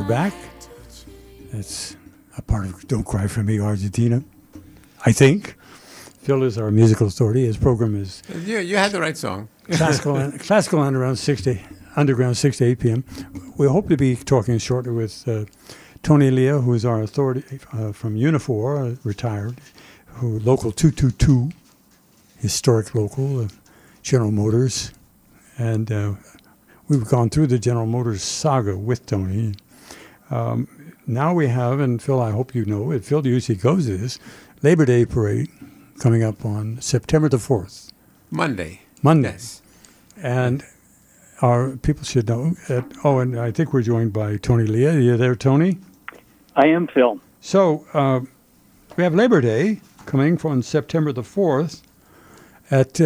back. That's a part of Don't Cry For Me, Argentina, I think. Phil is our musical authority. His program is You had the right song. classical underground 6 to 8 p.m. We hope to be talking shortly with Tony Lea, who is our authority from Unifor, retired, who local 222, historic local, General Motors, and we've gone through the General Motors saga with Tony. Now we have, and Phil, I hope you know it, Phil usually goes to this, Labor Day Parade coming up on September the 4th. Monday. Yes. And our people should know. And I think we're joined by Tony Lea. Are you there, Tony? I am, Phil. So we have Labor Day coming on September the 4th. It's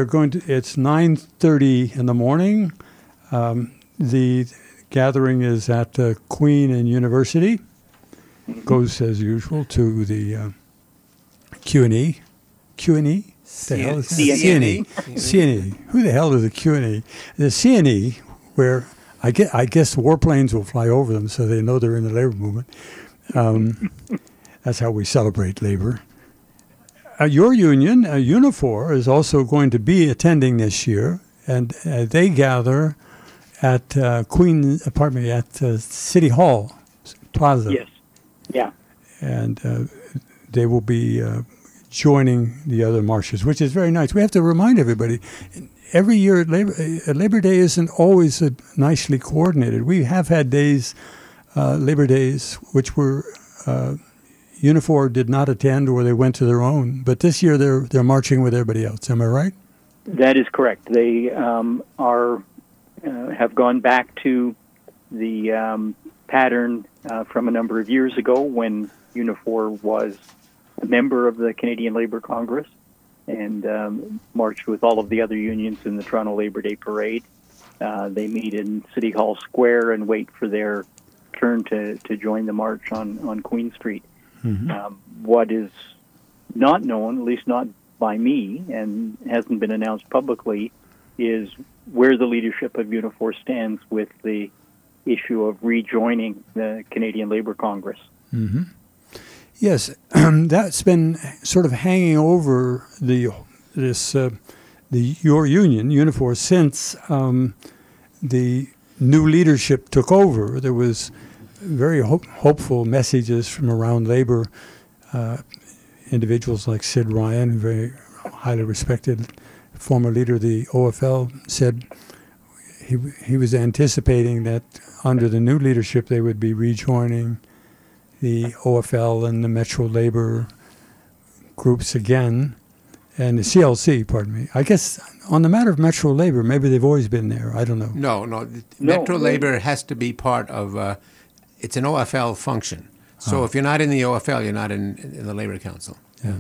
9:30 in the morning. The gathering is at Queen and University. Goes as usual to the Q&E. Q&E? CNE. CNE. Who the hell is the Q&E? The CNE, where I guess warplanes will fly over them so they know they're in the labor movement. That's how we celebrate labor. Your union, Unifor, is also going to be attending this year, and they gather at City Hall Plaza. Yes. Yeah. And they will be joining the other marches, which is very nice. We have to remind everybody, every year Labor Day isn't always nicely coordinated. We have had days, Labor Days, which were Unifor did not attend or they went to their own. But this year they're marching with everybody else. Am I right? That is correct. They have gone back to the pattern from a number of years ago when Unifor was a member of the Canadian Labour Congress and marched with all of the other unions in the Toronto Labor Day Parade. They meet in City Hall Square and wait for their turn to join the march on Queen Street. Mm-hmm. What is not known, at least not by me, and hasn't been announced publicly, is where the leadership of Unifor stands with the issue of rejoining the Canadian Labour Congress. Mm-hmm. Yes, that's been sort of hanging over your union, Unifor, since the new leadership took over. There was very hopeful messages from around labor. Individuals like Sid Ryan, very highly respected former leader of the OFL, said he was anticipating that under the new leadership they would be rejoining the OFL and the Metro Labor groups again, and the CLC, pardon me. I guess on the matter of Metro Labor, maybe they've always been there. I don't know. No. Metro Labor has to be part of, it's an OFL function. So if you're not in the OFL, you're not in the Labor Council. Yeah.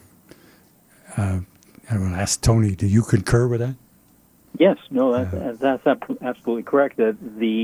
I will ask Tony, do you concur with that? Yes, no, that's absolutely correct. The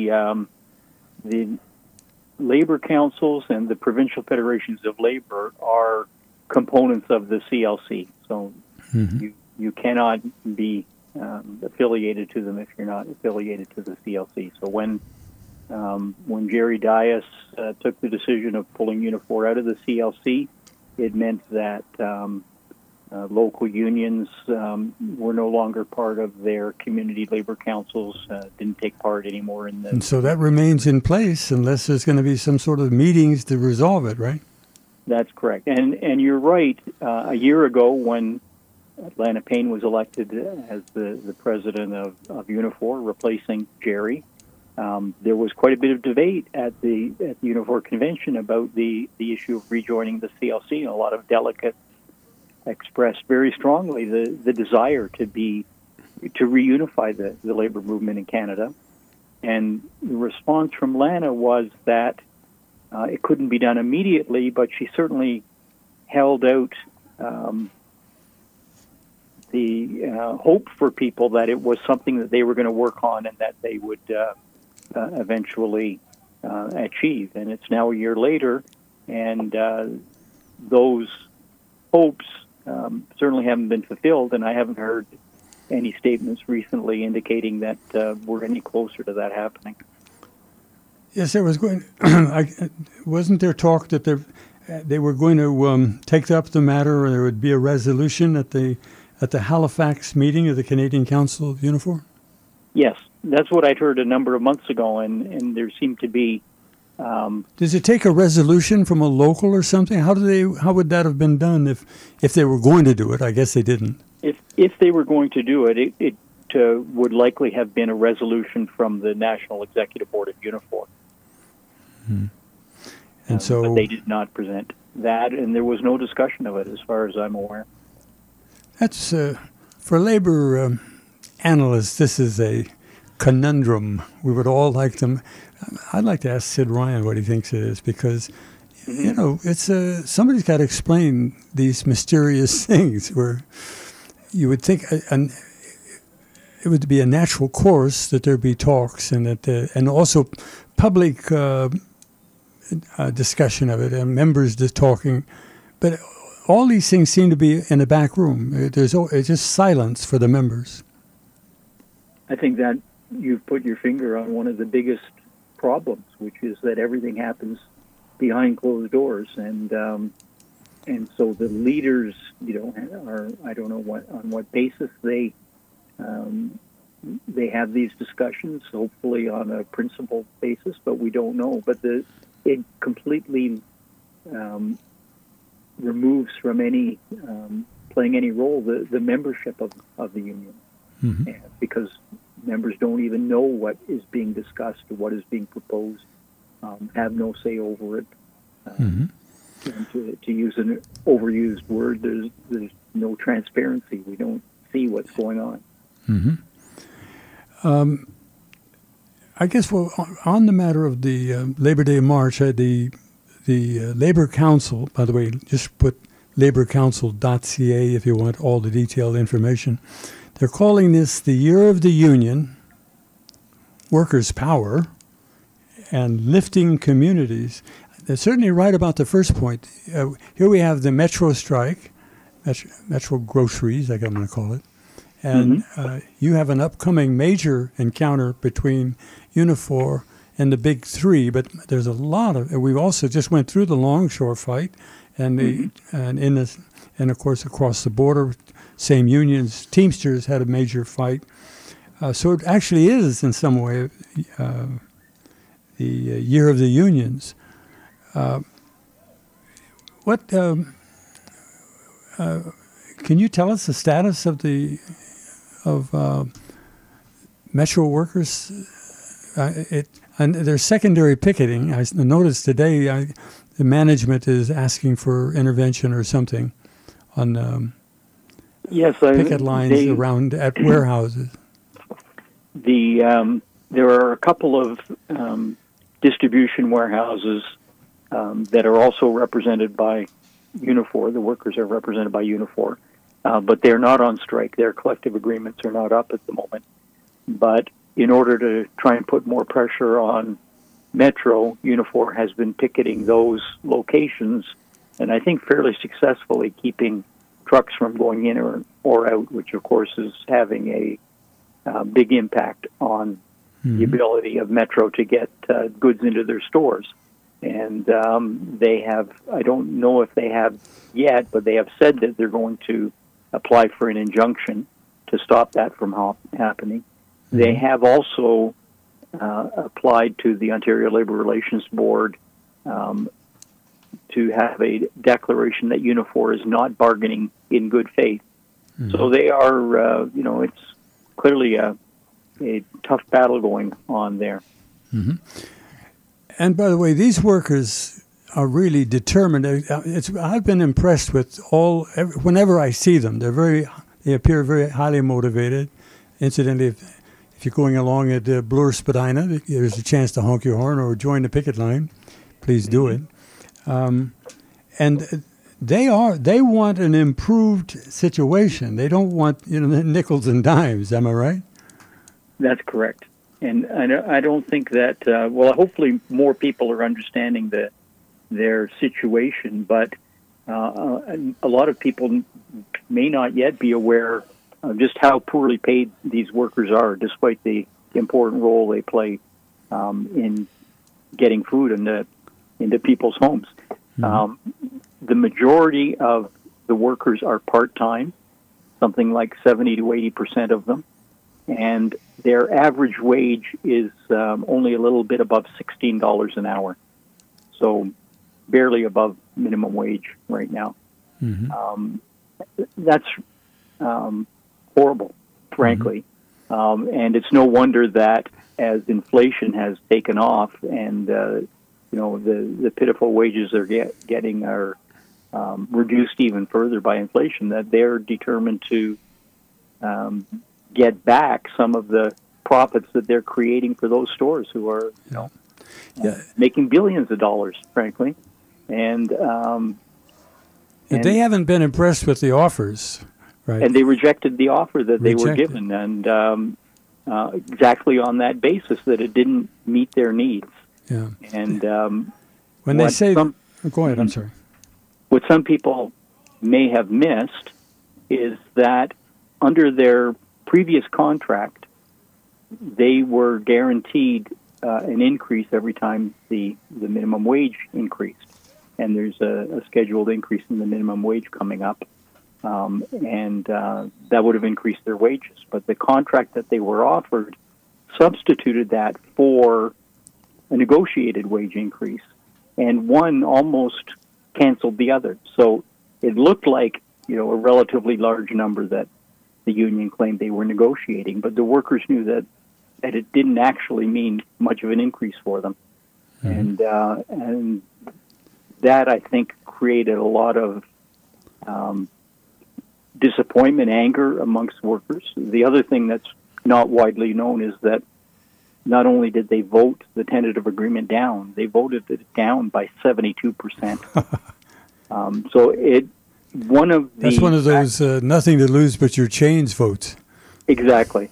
labor councils and the provincial federations of labor are components of the CLC. So you cannot be affiliated to them if you're not affiliated to the CLC. So when Jerry Dias took the decision of pulling Unifor out of the CLC, it meant that local unions were no longer part of their community labor councils, didn't take part anymore in the... And so that remains in place unless there's going to be some sort of meetings to resolve it, right? That's correct. And you're right. A year ago when Lana Payne was elected as the president of Unifor, replacing Jerry, there was quite a bit of debate at the Unifor convention about the issue of rejoining the CLC, and a lot of delegates expressed very strongly the desire to reunify the labor movement in Canada. And the response from Lana was that it couldn't be done immediately, but she certainly held out the hope for people that it was something that they were going to work on and that they would eventually achieve. And it's now a year later, and those hopes certainly haven't been fulfilled, and I haven't heard any statements recently indicating that we're any closer to that happening. Yes, there was going. Wasn't there talk that they were going to take up the matter, or there would be a resolution at the Halifax meeting of the Canadian Council of Unifor? Yes, that's what I'd heard a number of months ago, and there seemed to be. Does it take a resolution from a local or something? How would that have been done if they were going to do it? I guess they didn't. If they were going to do it, it would likely have been a resolution from the National Executive Board of Unifor. And so, but they did not present that, and there was no discussion of it, as far as I'm aware. That's for labor analysts. This is a conundrum. We would all like them. I'd like to ask Sid Ryan what he thinks it is, because it's somebody's got to explain these mysterious things. Where you would think it would be a natural course that there be talks and and also public discussion of it and members just talking, but all these things seem to be in a back room. It's just silence for the members. I think that you've put your finger on one of the biggest problems, which is that everything happens behind closed doors, and so the leaders, are, I don't know on what basis they have these discussions, hopefully on a principled basis, but we don't know. But it completely removes from any playing any role the membership of the union, because members don't even know what is being discussed or what is being proposed, have no say over it. And to use an overused word, there's no transparency. We don't see what's going on. I guess on the matter of the Labor Day March, the Labor Council, by the way, just put laborcouncil.ca if you want all the detailed information. They're calling this the Year of the Union, Workers' Power, and Lifting Communities. They're certainly right about the first point. Here we have the Metro strike, Metro groceries, I'm going to call it. And you have an upcoming major encounter between Unifor and the big three, but there's a lot of. We also just went through the Longshore fight, and and of course across the border, same unions. Teamsters had a major fight, so it actually is in some way the Year of the Unions. Can you tell us the status of Metro workers? And there's secondary picketing. I noticed today the management is asking for intervention or something on picket lines around at warehouses. There are a couple of distribution warehouses that are also represented by Unifor. The workers are represented by Unifor, but they're not on strike. Their collective agreements are not up at the moment. But in order to try and put more pressure on Metro, Unifor has been picketing those locations, and I think fairly successfully keeping trucks from going in or out, which of course is having a big impact on the ability of Metro to get goods into their stores. And they have, I don't know if they have yet, but they have said that they're going to apply for an injunction to stop that from happening. They have also applied to the Ontario Labour Relations Board to have a declaration that Unifor is not bargaining in good faith. So they are, it's clearly a tough battle going on there. And by the way, these workers are really determined. I've been impressed with whenever I see them. They appear very highly motivated. Incidentally, if you're going along at Bloor Spadina, there's a chance to honk your horn or join the picket line. Please do it. And they want an improved situation. They don't want nickels and dimes. Am I right? That's correct. And I don't think that, hopefully more people are understanding their situation, but a lot of people may not yet be aware of just how poorly paid these workers are, despite the important role they play in getting food into people's homes. The majority of the workers are part-time, something like 70 to 80% of them, and their average wage is only a little bit above $16 an hour, so barely above minimum wage right now. That's horrible, frankly, and it's no wonder that as inflation has taken off and the pitiful wages they're getting are reduced even further by inflation, that they're determined to get back some of the profits that they're creating for those stores who are making billions of dollars, frankly. And they haven't been impressed with the offers, right? And they rejected the offer that they were given, and exactly on that basis, that it didn't meet their needs. Yeah. And when they say, go ahead, I'm sorry. What some people may have missed is that under their previous contract, they were guaranteed an increase every time the minimum wage increased. And there's a scheduled increase in the minimum wage coming up. And that would have increased their wages. But the contract that they were offered substituted that for a negotiated wage increase. And one almost canceled the other. So it looked like, a relatively large number that the union claimed they were negotiating, but the workers knew that it didn't actually mean much of an increase for them. And that, I think, created a lot of disappointment, anger amongst workers. The other thing that's not widely known is that not only did they vote the tentative agreement down, they voted it down by 72%. That's one of those nothing to lose but your chains votes. Exactly.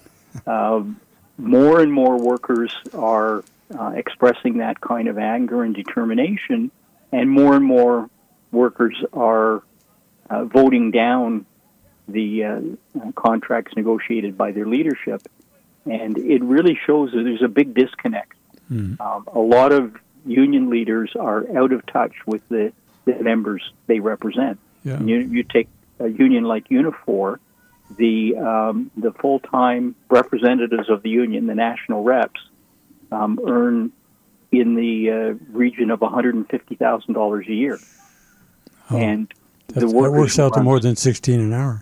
More and more workers are expressing that kind of anger and determination, and more workers are voting down the contracts negotiated by their leadership. And it really shows that there's a big disconnect. A lot of union leaders are out of touch with the members they represent. Yeah. You take a union like Unifor, the full-time representatives of the union, the national reps, earn in the region of $150,000 a year. And that works out to more than $16 an hour.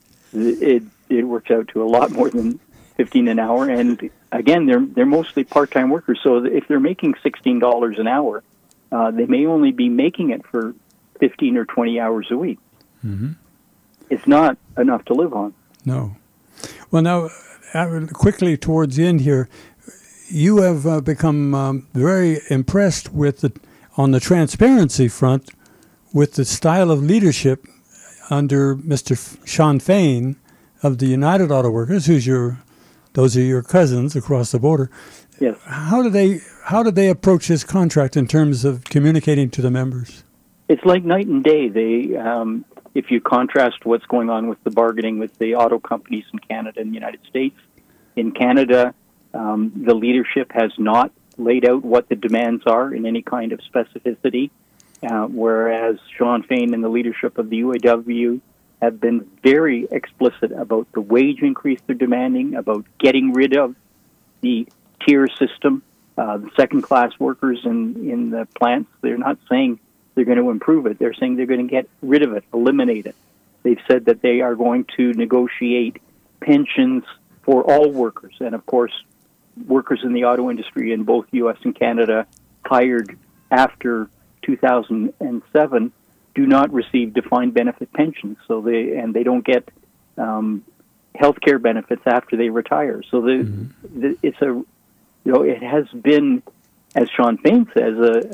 It works out to a lot more than $15 an hour, and again, they're mostly part-time workers. So if they're making $16 an hour, they may only be making it for 15 or 20 hours a week. It's not enough to live on. No. Well, now, quickly towards the end here, you have become very impressed on the transparency front with the style of leadership under Mr. Shawn Fain of the United Auto Workers, those are your cousins across the border. Yes. How do they approach this contract in terms of communicating to the members? It's like night and day. They, if you contrast what's going on with the bargaining with the auto companies in Canada and the United States, in Canada, the leadership has not laid out what the demands are in any kind of specificity, whereas Shawn Fain and the leadership of the UAW have been very explicit about the wage increase they're demanding, about getting rid of the tier system, the second-class workers in the plants. They're not saying they're going to improve it. They're saying they're going to get rid of it, eliminate it. They've said that they are going to negotiate pensions for all workers. And, of course, workers in the auto industry in both U.S. and Canada hired after 2007 do not receive defined benefit pensions, so they don't get health care benefits after they retire. So it's it has been, as Shawn Fain says,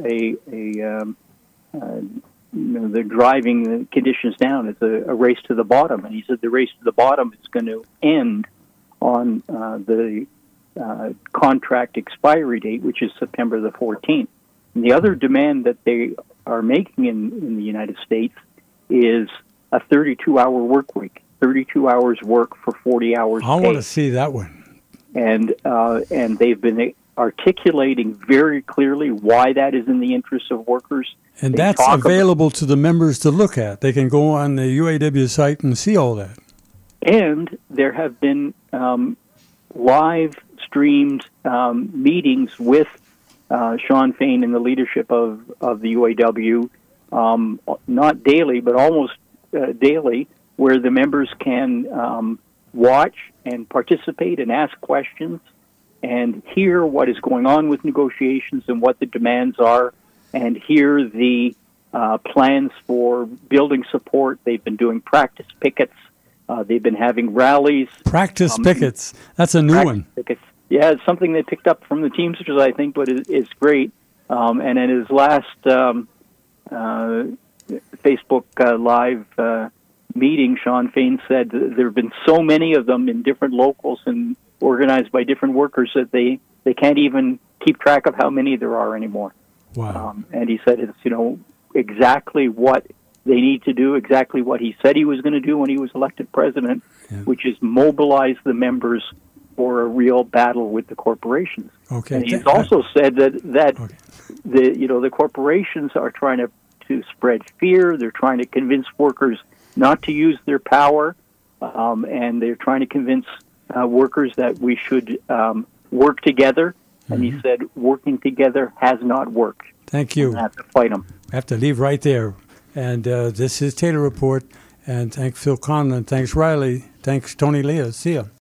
they're driving the conditions down. It's a race to the bottom, and he said the race to the bottom is going to end on the contract expiry date, which is September the 14th. And the other demand that they are making in the United States is a 32-hour work week, 32 hours work for 40 hours I want to see that one. And they've been articulating very clearly why that is in the interest of workers. And They that's talk about- available to the members to look at. They can go on the UAW site and see all that. And there have been live streamed meetings with Sean Fain and the leadership of the UAW, not daily, but almost daily, where the members can watch and participate and ask questions and hear what is going on with negotiations and what the demands are, and hear the plans for building support. They've been doing practice pickets. They've been having rallies. Practice pickets. That's a new one. Pickets. Yeah, it's something they picked up from the Teamsters, I think, but it's great. And in his last Facebook Live meeting, Sean Fain said there have been so many of them in different locals and organized by different workers that they can't even keep track of how many there are anymore. Wow. And he said it's, exactly what they need to do, exactly what he said he was going to do when he was elected president, which is mobilize the members for a real battle with the corporations. Okay. And he's also said that the corporations are trying to spread fear. They're trying to convince workers not to use their power, and they're trying to convince workers that we should work together. And he said working together has not worked. Thank you. We have to fight them. I have to leave right there. And this is Taylor Report. And thanks Phil Conlon. Thanks Riley. Thanks Tony Leah. See ya.